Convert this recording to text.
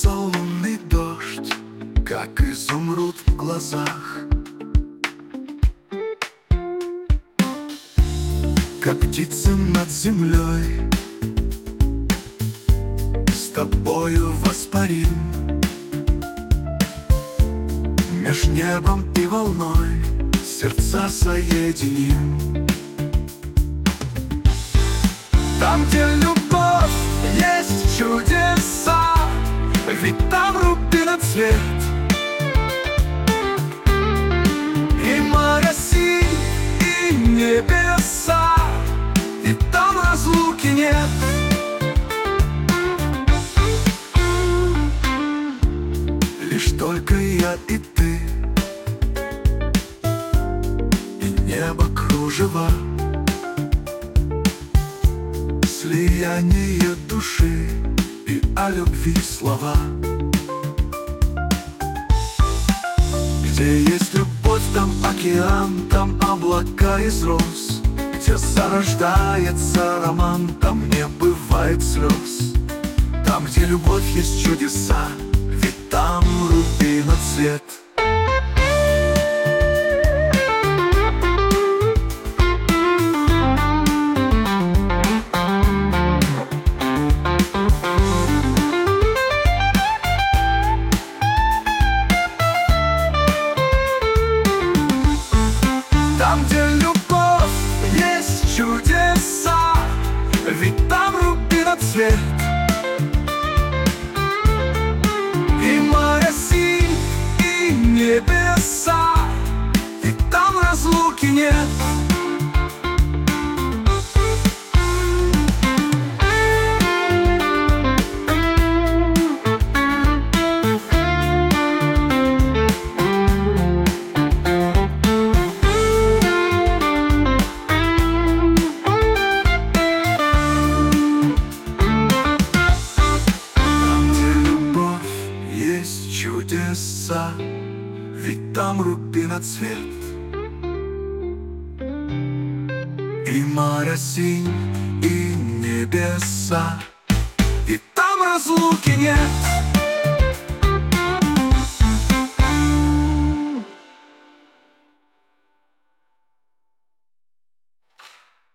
лился лунный дождь, как изумруд в глазах, как птицы над землей. С тобою воспарим меж небом и волной, сердца соединим. Там, где любовь, есть чудеса, ведь там рубиноцвет и море синь, и небеса, и там разлуки нет. Лишь только я и ты, и небо кружева, слияние души и о любви слова. Где есть любовь, там океан, там облака из роз. Где зарождается роман, там не бывает слез. Там, где любовь, есть чудеса, ведь там рубиноцвет. Там, где любовь, есть чудеса, ведь там рубиноцвет и море синь, и небеса, и там разлуки нет. Чудеса, ведь там рубиноцвет и море синь, и небеса, и там разлуки нет.